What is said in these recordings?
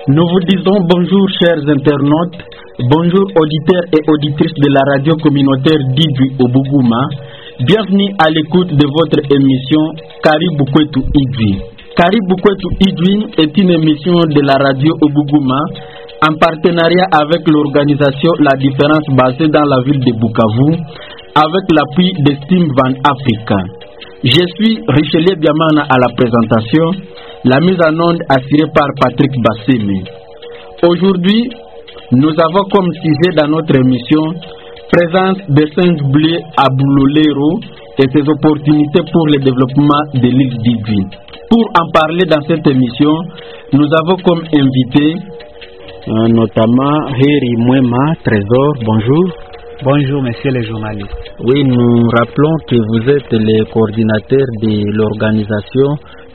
Nous vous disons bonjour chers internautes, bonjour auditeurs et auditrices de la radio communautaire d'Idwi au Bougouma. Bienvenue à l'écoute de votre émission Karibu Kwetu Idwi. Karibu Kwetu Idwi est une émission de la radio au Bougouma en partenariat avec l'organisation La Différence basée dans la ville de Bukavu avec l'appui de Steam Van Africa. Je suis Richelieu Biamana à la présentation, la mise en onde assurée par Patrick Bassemi. Aujourd'hui, nous avons comme sujet dans notre émission présence des singes bleus à Boulolero et ses opportunités pour le développement de l'île d'Idwi. Pour en parler dans cette émission, nous avons comme invité notamment Heri Mwema Trésor. Bonjour. Bonjour, messieurs les journalistes. Oui, nous rappelons que vous êtes le coordinateur de l'organisation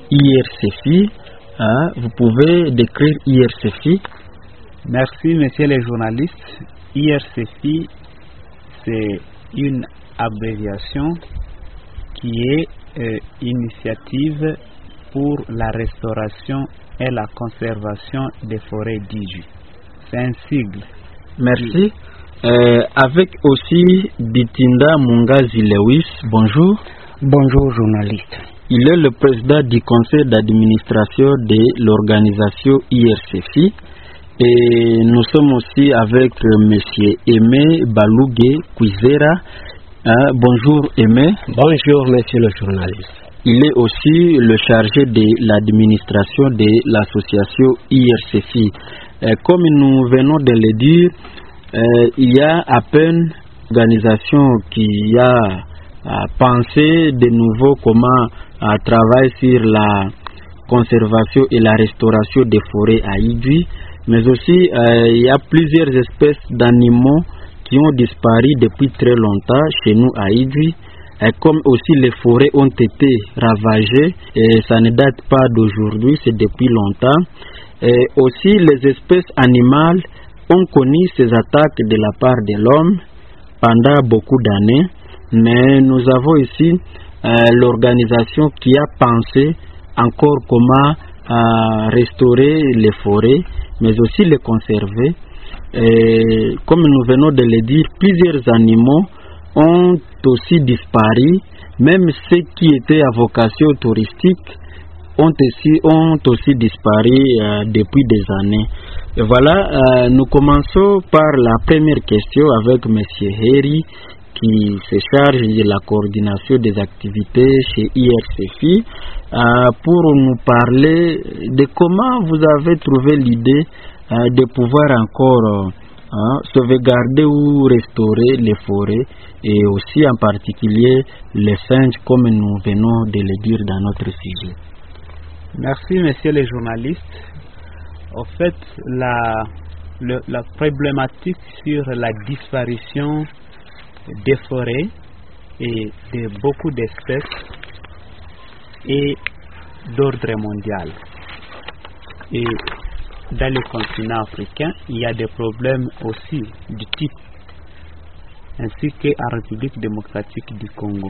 IRCFI. Vous pouvez décrire IRCFI? Merci, messieurs les journalistes. IRCFI, c'est une abréviation qui est Initiative pour la restauration et la conservation des forêts d'Idwi. C'est un sigle. Merci. Avec aussi Bitinda Mungazi Lewis, bonjour. Bonjour journaliste. Il est le président du conseil d'administration de l'organisation IRCFI et nous sommes aussi avec monsieur Aimé Balougué Kwizera. Bonjour Aimé. Bonjour monsieur le journaliste. Il est aussi le chargé de l'administration de l'association IRCFI. Comme nous venons de le dire, il y a à peine l'organisation qui a pensé de nouveau comment travailler sur la conservation et la restauration des forêts à Idwi, mais aussi il y a plusieurs espèces d'animaux qui ont disparu depuis très longtemps chez nous à Idwi, comme aussi les forêts ont été ravagées et ça ne date pas d'aujourd'hui, c'est depuis longtemps. Et aussi les espèces animales ont connu ces attaques de la part de l'homme pendant beaucoup d'années, mais nous avons ici l'organisation qui a pensé encore comment restaurer les forêts, mais aussi les conserver. Et comme nous venons de le dire, plusieurs animaux ont aussi disparu, même ceux qui étaient à vocation touristique ont aussi disparu depuis des années. Et voilà, nous commençons par la première question avec M. Heri qui se charge de la coordination des activités chez IRCFI pour nous parler de comment vous avez trouvé l'idée de pouvoir encore sauvegarder ou restaurer les forêts et aussi en particulier les singes comme nous venons de le dire dans notre sujet. Merci, messieurs les journalistes. En fait, la problématique sur la disparition des forêts et de beaucoup d'espèces est d'ordre mondial. Et dans le continent africain, il y a des problèmes aussi du type, ainsi qu'en République démocratique du Congo.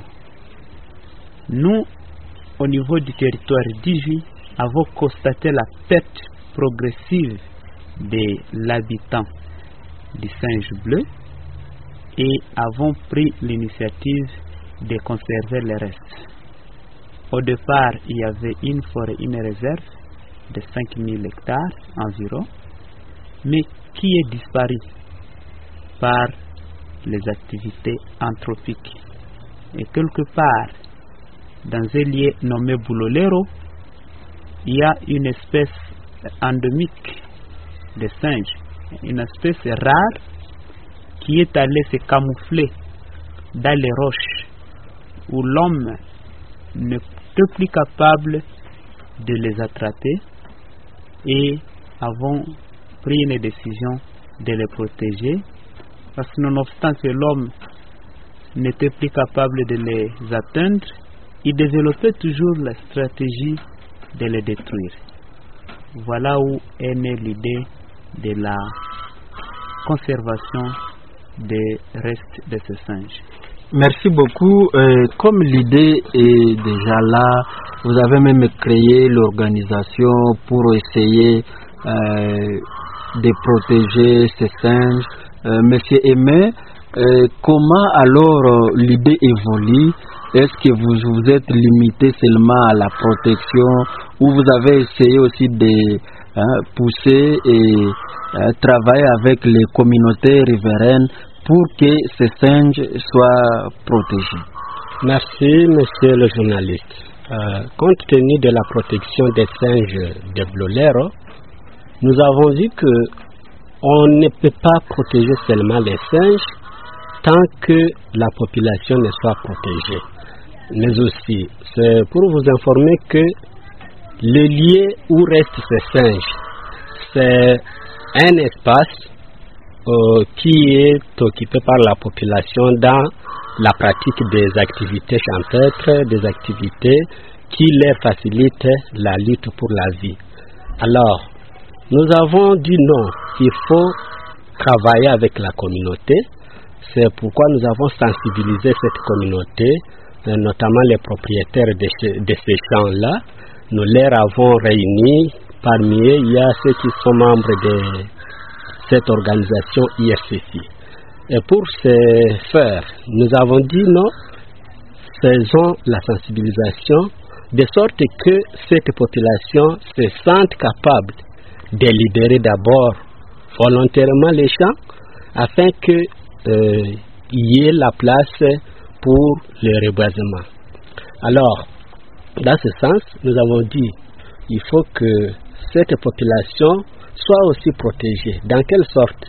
Nous, au niveau du territoire d'Idwi, avons constaté la perte progressive de l'habitant du singe bleu et avons pris l'initiative de conserver les restes. Au départ, il y avait une forêt, une réserve de 5000 hectares environ, mais qui est disparue par les activités anthropiques. Et quelque part, dans un lieu nommé Boulolero, il y a une espèce endémique de singe, une espèce rare qui est allée se camoufler dans les roches où l'homme n'est plus capable de les attraper et avons pris une décision de les protéger parce que nonobstant que l'homme n'était plus capable de les atteindre, il développait toujours la stratégie de les détruire. Voilà où est née l'idée de la conservation des restes de ces singes. Merci beaucoup. Comme l'idée est déjà là, vous avez même créé l'organisation pour essayer de protéger ces singes. Monsieur Aimé, comment alors l'idée évolue? Est-ce que vous êtes limité seulement à la protection ou vous avez essayé aussi de pousser et travailler avec les communautés riveraines pour que ces singes soient protégés? Merci, monsieur le journaliste. Compte tenu de la protection des singes de Vlolero, nous avons vu que on ne peut pas protéger seulement les singes tant que la population ne soit protégée. Mais aussi, c'est pour vous informer que le lieu où restent ces singes, c'est un espace qui est occupé par la population dans la pratique des activités champêtres, des activités qui leur facilitent la lutte pour la vie. Alors, nous avons dit non, il faut travailler avec la communauté. C'est pourquoi nous avons sensibilisé cette communauté, notamment les propriétaires de ces champs-là. Nous les avons réunis. Parmi eux, il y a ceux qui sont membres de cette organisation IRCC. Et pour ce faire, nous avons dit non, faisons la sensibilisation de sorte que cette population se sente capable de libérer d'abord volontairement les champs afin qu'il y ait la place pour le reboisement. Alors, dans ce sens, nous avons dit il faut que cette population soit aussi protégée. Dans quelle sorte?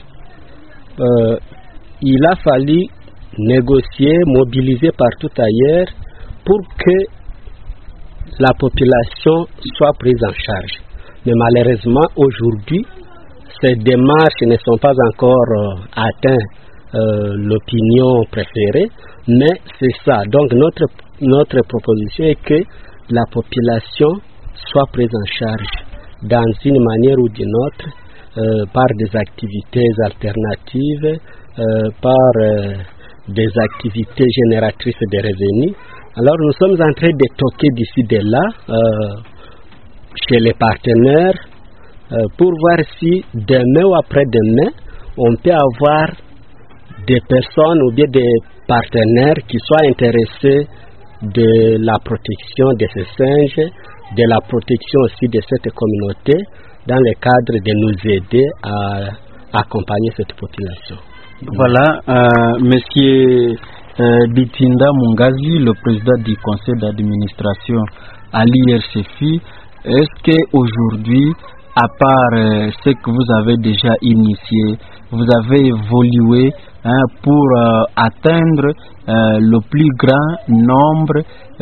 Il a fallu négocier, mobiliser partout ailleurs pour que la population soit prise en charge. Mais malheureusement, aujourd'hui, ces démarches ne sont pas encore atteintes l'opinion préférée, mais c'est ça. Donc notre proposition est que la population soit prise en charge dans une manière ou d'une autre, par des activités alternatives, par des activités génératrices de revenus. Alors nous sommes en train de toquer d'ici de là chez les partenaires pour voir si demain ou après-demain on peut avoir des personnes ou bien des partenaires qui soient intéressés de la protection de ces singes, de la protection aussi de cette communauté dans le cadre de nous aider à accompagner cette population. Voilà, monsieur Bitinda Mungazi, le président du conseil d'administration à l'IRCFI, est-ce qu'aujourd'hui, à part ce que vous avez déjà initié, vous avez évolué pour atteindre le plus grand nombre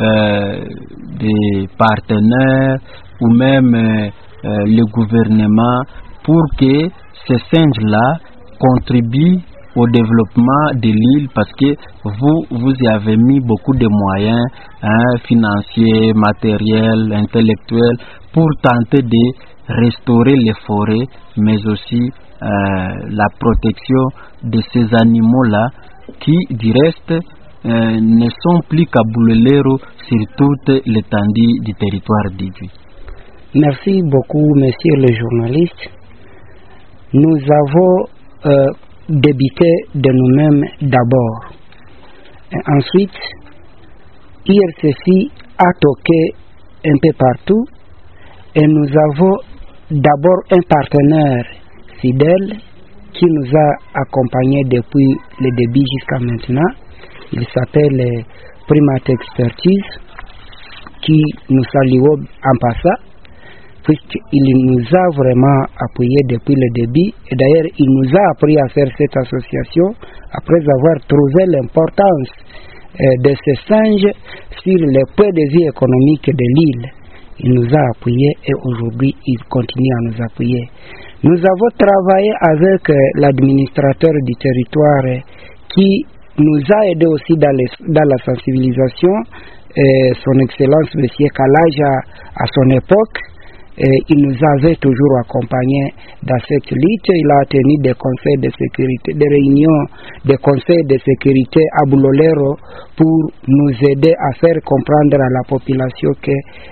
de partenaires ou même le gouvernement pour que ces singes-là contribuent au développement de l'île, parce que vous y avez mis beaucoup de moyens financiers, matériels, intellectuels pour tenter de restaurer les forêts, mais aussi la protection de ces animaux-là qui, du reste, ne sont plus qu'à Vlolero sur toute l'étendue du territoire d'Idjwi. Merci beaucoup, monsieur le journaliste. Nous avons débuté de nous-mêmes d'abord. Et ensuite, IRCFI a toqué un peu partout et nous avons d'abord un partenaire fidèle qui nous a accompagnés depuis le début jusqu'à maintenant. Il s'appelle Primate Expertise, qui nous saluons en passant, puisqu'il nous a vraiment appuyés depuis le début. Et d'ailleurs, il nous a appris à faire cette association après avoir trouvé l'importance de ces singes sur le point de vue économique de l'île. Il nous a appuyés et aujourd'hui, il continue à nous appuyer. Nous avons travaillé avec l'administrateur du territoire qui nous a aidés aussi dans la sensibilisation, son Excellence M. Kalaja à son époque. il nous avait toujours accompagnés dans cette lutte. Il a tenu des conseils de sécurité, des réunions des conseils de sécurité à Boulolero pour nous aider à faire comprendre à la population que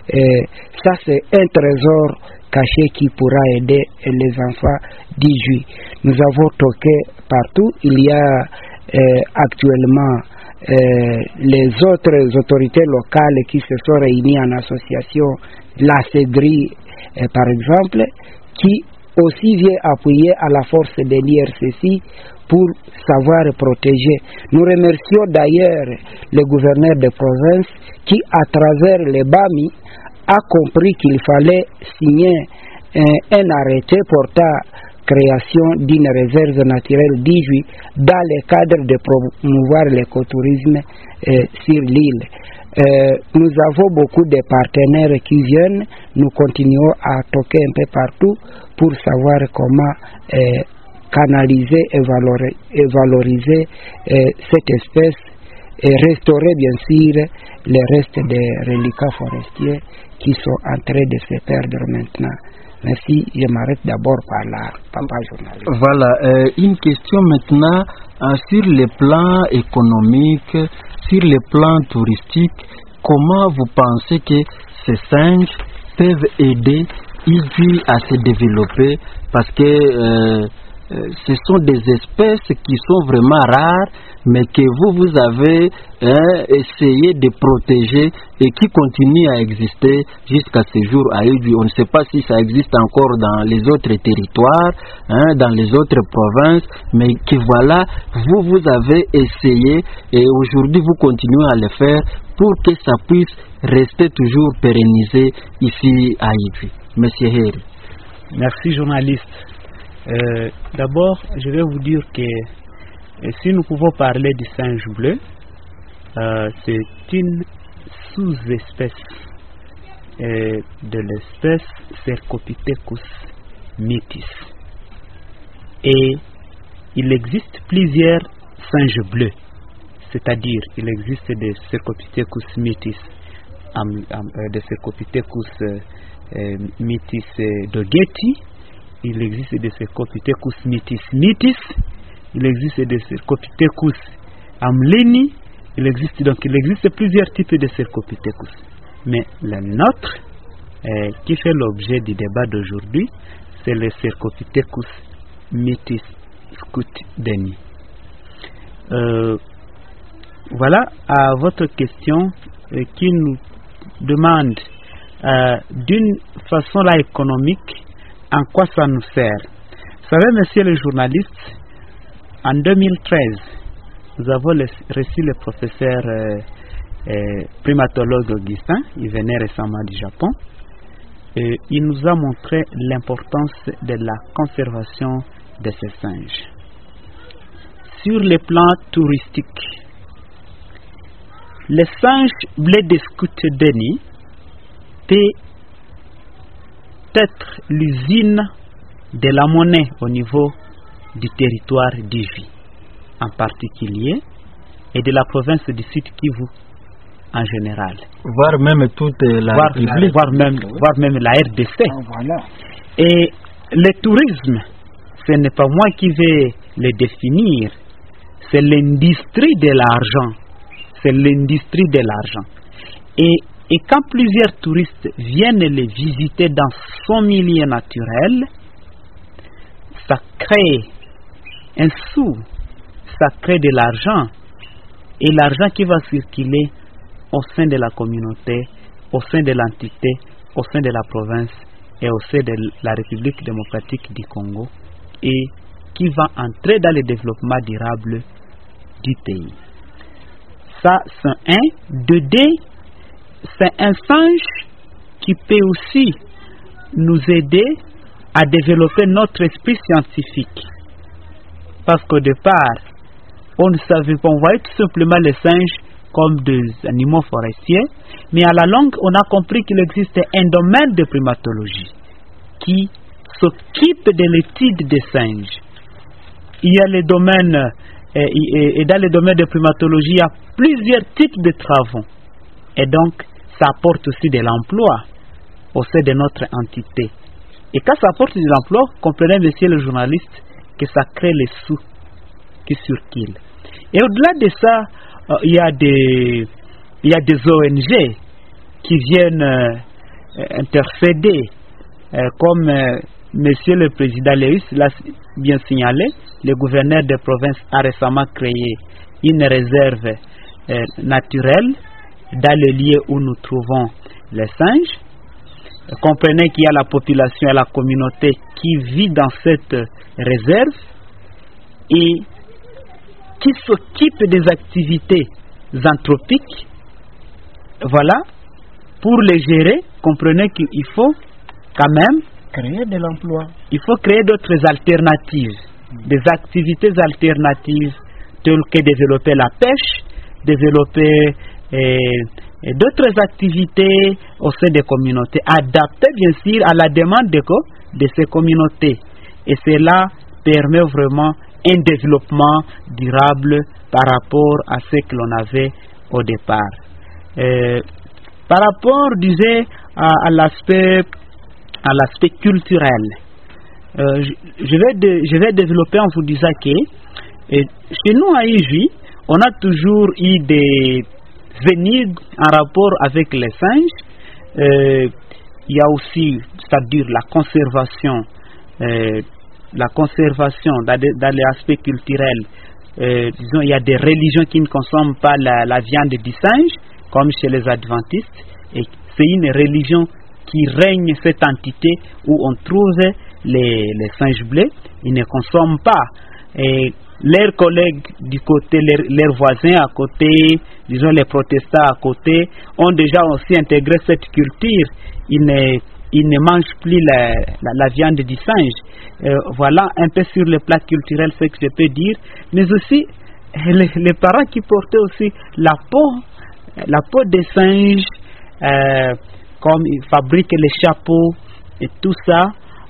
ça c'est un trésor caché qui pourra aider les enfants d'Ijui. Nous avons toqué partout. Il y a actuellement les autres autorités locales qui se sont réunies en association, la CEDRI par exemple, qui aussi vient appuyer à la force de l'IRCC pour savoir protéger. Nous remercions d'ailleurs le gouverneur de province qui, à travers les BAMI, a compris qu'il fallait signer un arrêté portant création d'une réserve naturelle d'Ijui dans le cadre de promouvoir l'écotourisme sur l'île. Nous avons beaucoup de partenaires qui viennent, nous continuons à toquer un peu partout pour savoir comment canaliser et valoriser cette espèce et restaurer bien sûr les restes des reliquats forestiers qui sont en train de se perdre maintenant. Merci, je m'arrête d'abord par là, papa journaliste. Voilà, une question maintenant sur le plan économique, sur le plan touristique. Comment vous pensez que ces singes peuvent aider Ijui à se développer? Parce que ce sont des espèces qui sont vraiment rares, mais que vous avez essayé de protéger et qui continuent à exister jusqu'à ce jour à Ijui. On ne sait pas si ça existe encore dans les autres territoires, dans les autres provinces, mais que voilà, vous avez essayé et aujourd'hui vous continuez à le faire pour que ça puisse rester toujours pérennisé ici à Ijui. Monsieur Heri. Merci journaliste. D'abord, je vais vous dire que si nous pouvons parler du singe bleu, c'est une sous-espèce de l'espèce Cercopithecus mitis. Et il existe plusieurs singes bleus, c'est-à-dire il existe des Cercopithecus mitis, des Cercopithecus mitis dogeti. Il existe des Cercopithecus mitis mitis, il existe des Cercopithecus amleni, il existe plusieurs types de Cercopithecus. Mais le nôtre, qui fait l'objet du débat d'aujourd'hui, c'est le Cercopithecus mitis scoutdeni. Voilà à votre question qui nous demande d'une façon là économique en quoi ça nous sert. Vous savez, monsieur le journaliste, en 2013, nous avons reçu le professeur primatologue Augustin, il venait récemment du Japon, et il nous a montré l'importance de la conservation de ces singes. Sur le plan touristique, les singes blés de Scoutdeni peut être l'usine de la monnaie au niveau du territoire d'Ijui en particulier et de la province du Sud Kivu en général. Voire même toute la République. Voire même la RDC. Voilà. Et le tourisme, ce n'est pas moi qui vais le définir, c'est l'industrie de l'argent. C'est l'industrie de l'argent. Et quand plusieurs touristes viennent les visiter dans son milieu naturel, ça crée un sou, ça crée de l'argent. Et l'argent qui va circuler au sein de la communauté, au sein de l'entité, au sein de la province et au sein de la République démocratique du Congo et qui va entrer dans le développement durable du pays. Ça, c'est un. De deux, c'est un singe qui peut aussi nous aider à développer notre esprit scientifique. Parce qu'au départ, on ne savait pas, on voyait tout simplement les singes comme des animaux forestiers, mais à la longue, on a compris qu'il existe un domaine de primatologie qui s'occupe de l'étude des singes. Il y a les domaines, et dans le domaine de primatologie, il y a plusieurs types de travaux. Et donc, ça apporte aussi de l'emploi. au sein de notre entité. Et quand ça apporte de l'emploi, comprenez, monsieur le journaliste, que ça crée les sous qui circulent. Et au-delà de ça, il y a des ONG qui viennent intercéder, comme monsieur le président Léus l'a bien signalé. Le gouverneur de province a récemment créé une réserve naturelle dans le lieu où nous trouvons les singes. Comprenez qu'il y a la population et la communauté qui vit dans cette réserve et qui s'occupe des activités anthropiques. Voilà, pour les gérer, comprenez qu'il faut quand même créer de l'emploi. Il faut créer d'autres alternatives, des activités alternatives telles que développer la pêche, développer d'autres activités au sein des communautés, adaptées bien sûr à la demande de ces communautés. Et cela permet vraiment un développement durable par rapport à ce que l'on avait au départ. Par rapport, disais, à l'aspect culturel, je vais développer en vous disant que chez nous à Ijui, on a toujours eu des énigmes en rapport avec les singes. Il y a aussi, c'est-à-dire la conservation dans l'aspect culturel. Disons, il y a des religions qui ne consomment pas la viande du singe, comme chez les adventistes, et c'est une religion qui règne cette entité où on trouve les singes bleus. Ils ne consomment pas. Et leurs collègues du côté, leurs voisins à côté, disons les protestants à côté, ont déjà aussi intégré cette culture. Ils ne mangent plus la viande du singe. Voilà un peu sur le plan culturel ce que je peux dire. Mais aussi les parents qui portaient aussi la peau des singes, comme ils fabriquent les chapeaux et tout ça.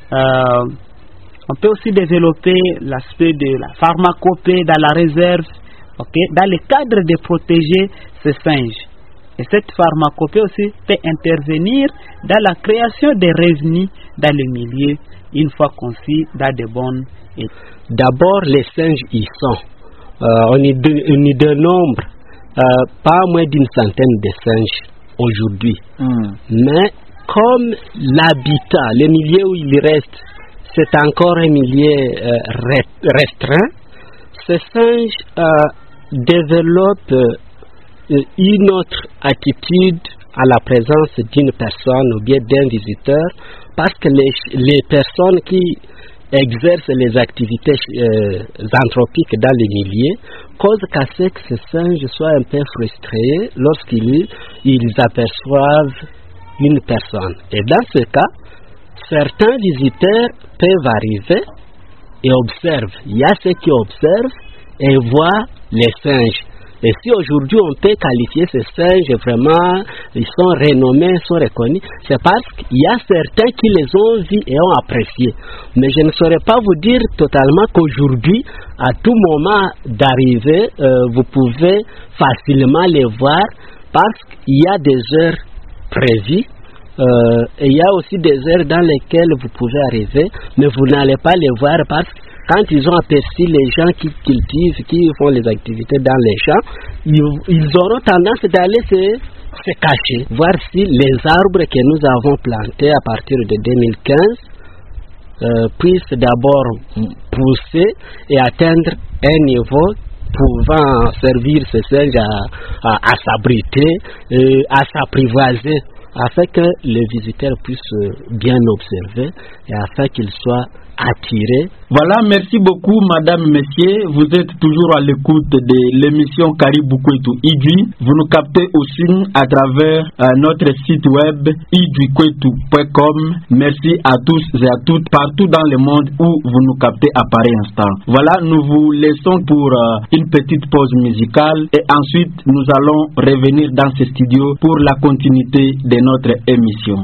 On peut aussi développer l'aspect de la pharmacopée dans la réserve, dans le cadre de protéger ces singes. Et cette pharmacopée aussi peut intervenir dans la création des revenus dans le milieu, une fois conçus dans de bonnes études. D'abord, les singes y sont. On est de nombre, pas moins d'une centaine de singes aujourd'hui. Mais comme l'habitat, le milieu où il reste, c'est encore un milieu restreint, ces singes développent une autre attitude à la présence d'une personne ou bien d'un visiteur, parce que les personnes qui exercent les activités anthropiques dans les milieux causent qu'à ce que ces singes soient un peu frustrés lorsqu'ils aperçoivent une personne. Et dans ce cas, certains visiteurs peuvent arriver et observent. Il y a ceux qui observent et voient les singes. Et si aujourd'hui on peut qualifier ces singes vraiment, ils sont renommés, sont reconnus, c'est parce qu'il y a certains qui les ont vus et ont appréciés. Mais je ne saurais pas vous dire totalement qu'aujourd'hui, à tout moment d'arrivée, vous pouvez facilement les voir parce qu'il y a des heures prévues. Et il y a aussi des heures dans lesquelles vous pouvez arriver, mais vous n'allez pas les voir parce que quand ils ont aperçu les gens qui cultivent, qui font les activités dans les champs, ils auront tendance d'aller se cacher, voir si les arbres que nous avons plantés à partir de 2015 puissent d'abord pousser et atteindre un niveau pouvant servir ces singes à s'abriter, à s'apprivoiser, afin que les visiteurs puissent bien observer et afin qu'ils soient attirés. Voilà, merci beaucoup madame, messieurs. Vous êtes toujours à l'écoute de l'émission Caribou Kwetu Ijui. Vous nous captez aussi à travers notre site web ijuikwetu.com. Merci à tous et à toutes partout dans le monde où vous nous captez à pareil instant. Voilà, nous vous laissons pour une petite pause musicale et ensuite nous allons revenir dans ce studio pour la continuité de notre émission.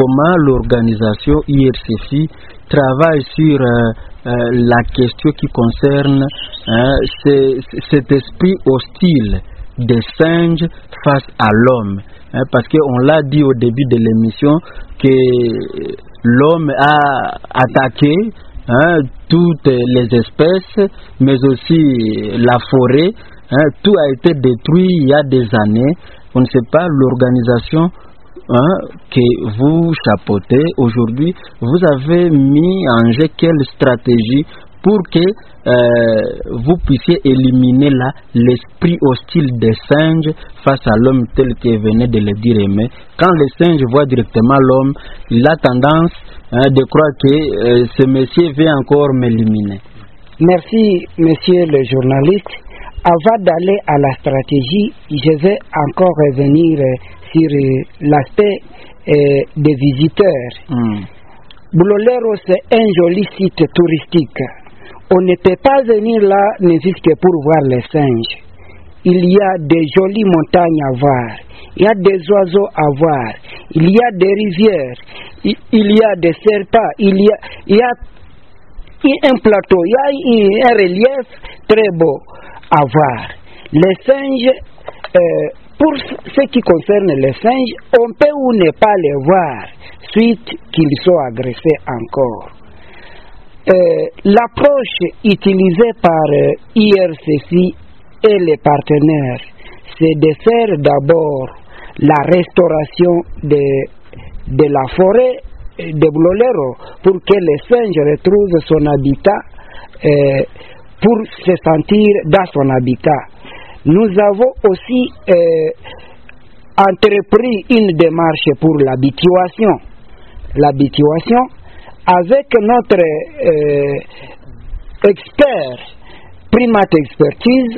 comment l'organisation IRCFI travaille sur la question qui concerne cet esprit hostile des singes face à l'homme. Parce qu'on l'a dit au début de l'émission que l'homme a attaqué toutes les espèces, mais aussi la forêt. Tout a été détruit il y a des années. On ne sait pas l'organisation que vous chapeautez aujourd'hui. Vous avez mis en jeu quelle stratégie pour que vous puissiez éliminer l'esprit hostile des singes face à l'homme, tel que venait de le dire Aimé. Quand les singes voient directement l'homme, il a tendance de croire que ce monsieur veut encore m'éliminer. Merci, monsieur le journaliste. Avant d'aller à la stratégie, je vais encore revenir sur l'aspect des visiteurs. Bulolero, c'est un joli site touristique. On ne peut pas venir là ne fût que pour voir les singes. Il y a des jolies montagnes à voir, il y a des oiseaux à voir, il y a des rivières, il y a des serpents, il y a un plateau, il y a un relief très beau à voir. Les singes, pour ce qui concerne les singes, on peut ou ne pas les voir suite qu'ils soient agressés encore. L'approche utilisée par IRCFI et les partenaires, c'est de faire d'abord la restauration de la forêt de Bulolero pour que les singes retrouvent son habitat, pour se sentir dans son habitat. Nous avons aussi entrepris une démarche pour l'habituation. L'habituation avec notre expert primate expertise,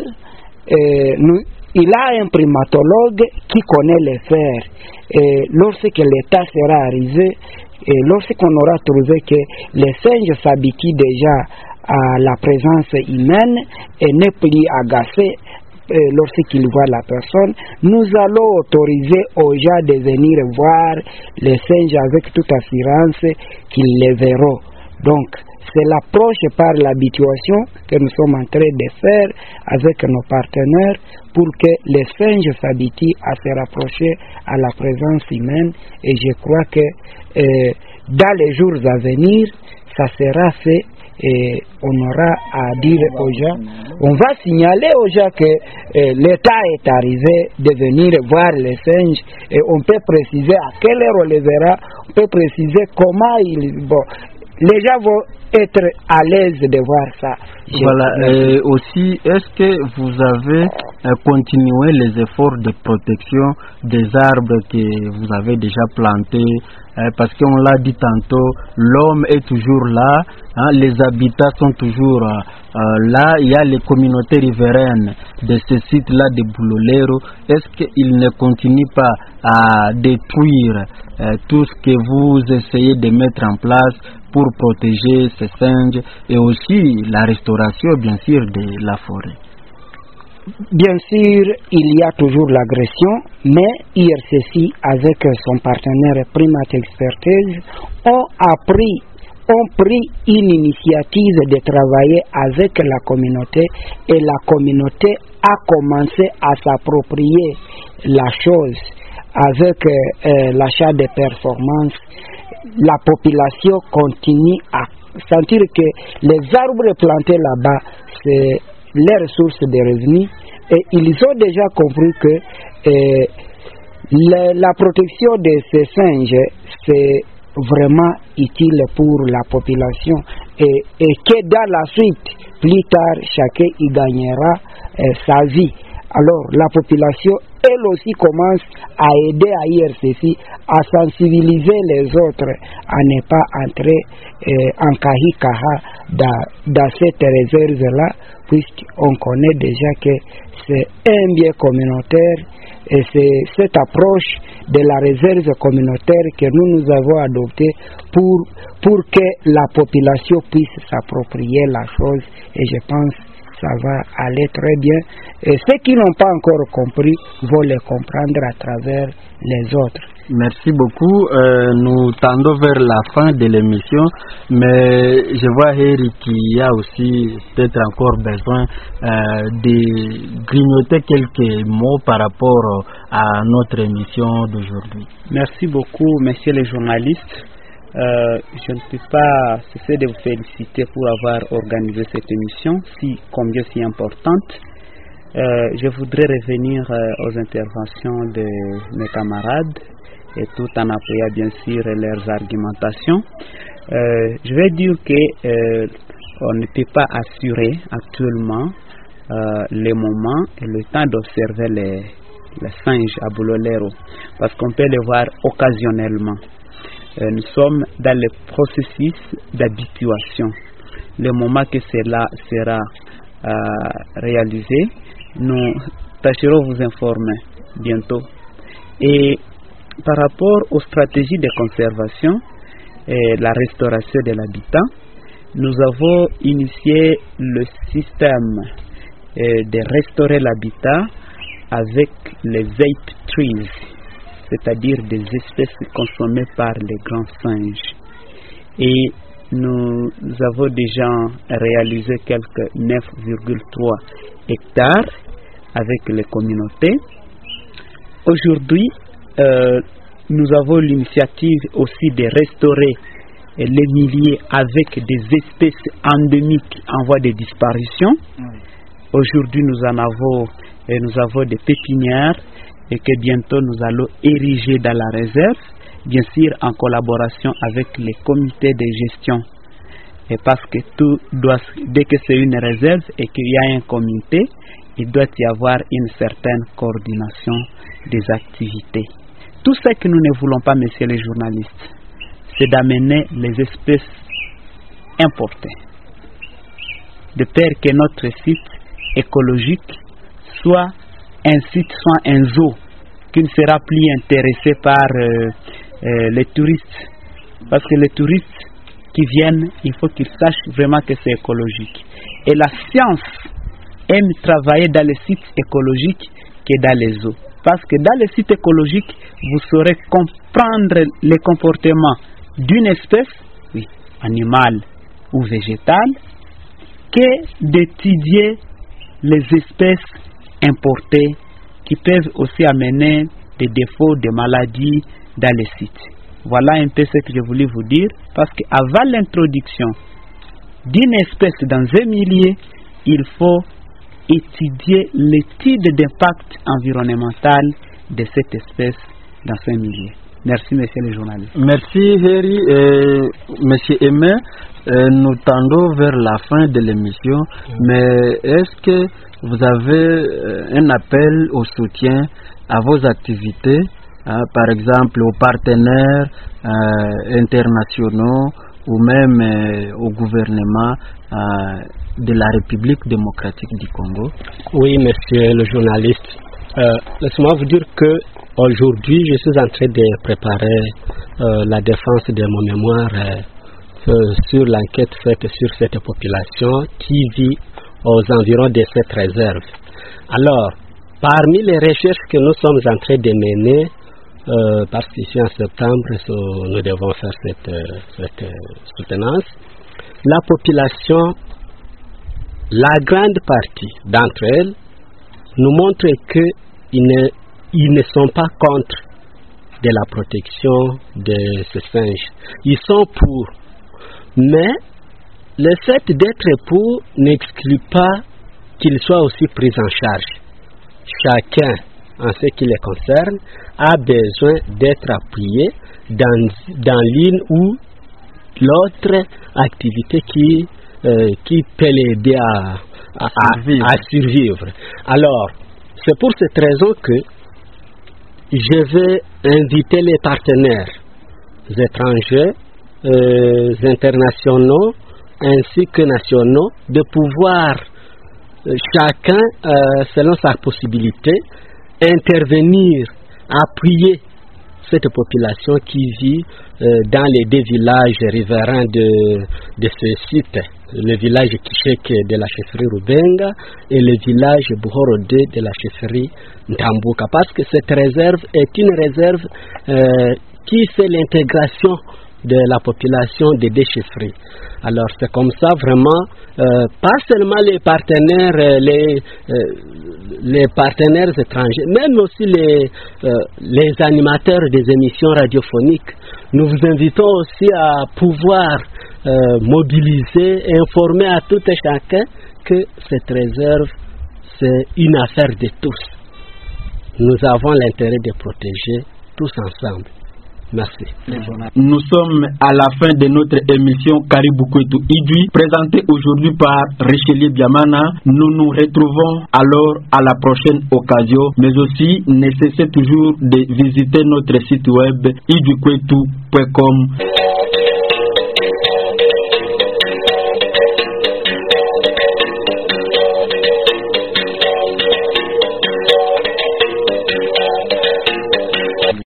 il a un primatologue qui connaît les fers. Lorsque l'état sera arrivé, et lorsqu'on aura trouvé que les singes s'habituent déjà à la présence humaine et n'est plus agacés lorsqu'ils voient la personne, nous allons autoriser aux gens de venir voir les singes avec toute assurance qu'ils les verront. Donc, c'est l'approche par l'habituation que nous sommes en train de faire avec nos partenaires pour que les singes s'habituent à se rapprocher à la présence humaine, et je crois que dans les jours à venir, ça sera fait. Et on aura à dire aux gens, on va signaler aux gens que l'État est arrivé de venir voir les singes, et on peut préciser à quelle heure on les verra, on peut préciser comment les gens vont être à l'aise de voir ça. Voilà, et aussi, est-ce que vous avez continué les efforts de protection des arbres que vous avez déjà plantés? Parce qu'on l'a dit tantôt, l'homme est toujours là, les habitats sont toujours là, il y a les communautés riveraines de ce site-là de Bulolero. Est-ce qu'ils ne continuent pas à détruire tout ce que vous essayez de mettre en place pour protéger ces singes et aussi la restauration, bien sûr, de la forêt? Bien sûr, il y a toujours l'agression, mais IRCFI, avec son partenaire Primate Expertise, ont pris une initiative de travailler avec la communauté, et la communauté a commencé à s'approprier la chose avec l'achat de performances. La population continue à sentir que les arbres plantés là-bas, c'est les ressources de revenus, et ils ont déjà compris que la protection de ces singes, c'est vraiment utile pour la population, et que dans la suite, plus tard, chacun y gagnera sa vie. Alors la population, elle aussi, commence à aider à IRCFI à sensibiliser les autres à ne pas entrer en kahikaha dans cette réserve-là, puisqu'on connaît déjà que c'est un bien communautaire, et c'est cette approche de la réserve communautaire que nous avons adoptée pour que la population puisse s'approprier la chose, et je pense ça va aller très bien. Et ceux qui n'ont pas encore compris vont les comprendre à travers les autres. Merci beaucoup. Nous tendons vers la fin de l'émission, mais je vois Harry qui a aussi peut-être encore besoin de grignoter quelques mots par rapport à notre émission d'aujourd'hui. Merci beaucoup, messieurs les journalistes. Je ne peux pas cesser de vous féliciter pour avoir organisé cette émission, combien si importante. Je voudrais revenir aux interventions de mes camarades et tout en appuyant bien sûr leurs argumentations. Je vais dire que on ne peut pas assurer actuellement le moment et le temps d'observer les singes à Bulolero, parce qu'on peut les voir occasionnellement. Nous sommes dans le processus d'habituation. Le moment que cela sera réalisé, nous tâcherons vous informer bientôt. Et par rapport aux stratégies de conservation et la restauration de l'habitat, nous avons initié le système de restaurer l'habitat avec les ape trees, c'est-à-dire des espèces consommées par les grands singes. Et nous avons déjà réalisé quelques 9,3 hectares avec les communautés. Aujourd'hui, nous avons l'initiative aussi de restaurer les milliers avec des espèces endémiques en voie de disparition. Aujourd'hui, nous avons des pépinières et que bientôt nous allons ériger dans la réserve, bien sûr en collaboration avec les comités de gestion. Et parce que dès que c'est une réserve et qu'il y a un comité, il doit y avoir une certaine coordination des activités. Tout ce que nous ne voulons pas, messieurs les journalistes, c'est d'amener les espèces importées, de peur que notre site écologique soit un site, soit un zoo qui ne sera plus intéressé par les touristes. Parce que les touristes qui viennent, il faut qu'ils sachent vraiment que c'est écologique. Et la science aime travailler dans les sites écologiques que dans les zoos. Parce que dans les sites écologiques, vous saurez comprendre les comportements d'une espèce, oui, animale ou végétale, que d'étudier les espèces importées qui peuvent aussi amener des défauts, des maladies dans les sites. Voilà un peu ce que je voulais vous dire, parce qu'avant l'introduction d'une espèce dans un milieu, il faut étudier l'étude d'impact environnemental de cette espèce dans un milieu. Merci, messieurs les journalistes. Merci, Harry et monsieur Aimé. Nous tendons vers la fin de l'émission, mais est-ce que vous avez un appel au soutien à vos activités, par exemple aux partenaires internationaux ou même au gouvernement de la République démocratique du Congo? Oui, monsieur le journaliste. Laissez-moi vous dire que aujourd'hui, je suis en train de préparer la défense de mon mémoire sur l'enquête faite sur cette population qui vit aux environs de cette réserve. Alors, parmi les recherches que nous sommes en train de mener, parce qu'ici en septembre, nous devons faire cette soutenance, la population, la grande partie d'entre elles, nous montre qu'ils ne sont pas contre de la protection de ces singes. Ils sont pour. Mais le fait d'être pour n'exclut pas qu'ils soient aussi pris en charge. Chacun, en ce qui les concerne, a besoin d'être appuyé dans l'une ou l'autre activité qui peut l'aider à survivre. Alors, c'est pour cette raison que je vais inviter les partenaires étrangers, internationaux ainsi que nationaux de pouvoir chacun selon sa possibilité intervenir, appuyer cette population qui vit dans les deux villages riverains de ce site le village Kisheke de la chefferie Rubenga et le village Buhorode de la chefferie Ndambuka, parce que cette réserve est une réserve qui fait l'intégration de la population des deux chefferies. Alors c'est comme ça vraiment, pas seulement les partenaires, les partenaires étrangers, même aussi les animateurs des émissions radiophoniques. Nous vous invitons aussi à pouvoir mobiliser et informer à tout et chacun que cette réserve, c'est une affaire de tous. Nous avons l'intérêt de protéger tous ensemble. Merci. Nous sommes à la fin de notre émission Caribou Kwetu Idui, présentée aujourd'hui par Richelieu Biamana. Nous nous retrouvons alors à la prochaine occasion, mais aussi ne cessez toujours de visiter notre site web iduikwetu.com.